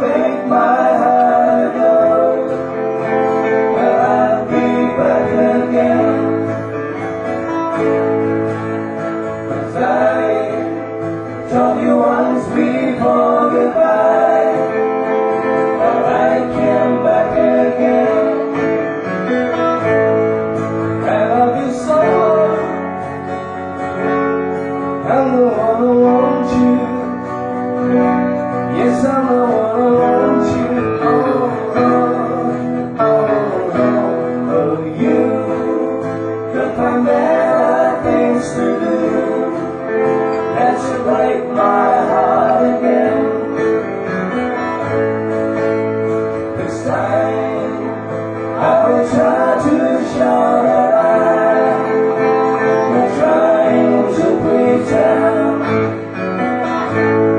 make my heart go, but I'll be back again. 'Cause I told you once before goodbye, but I came back again. I love you so, I'm the one who wants you. Yes, I'm the one who wants you. Oh, oh, oh, oh, oh. You could find better things to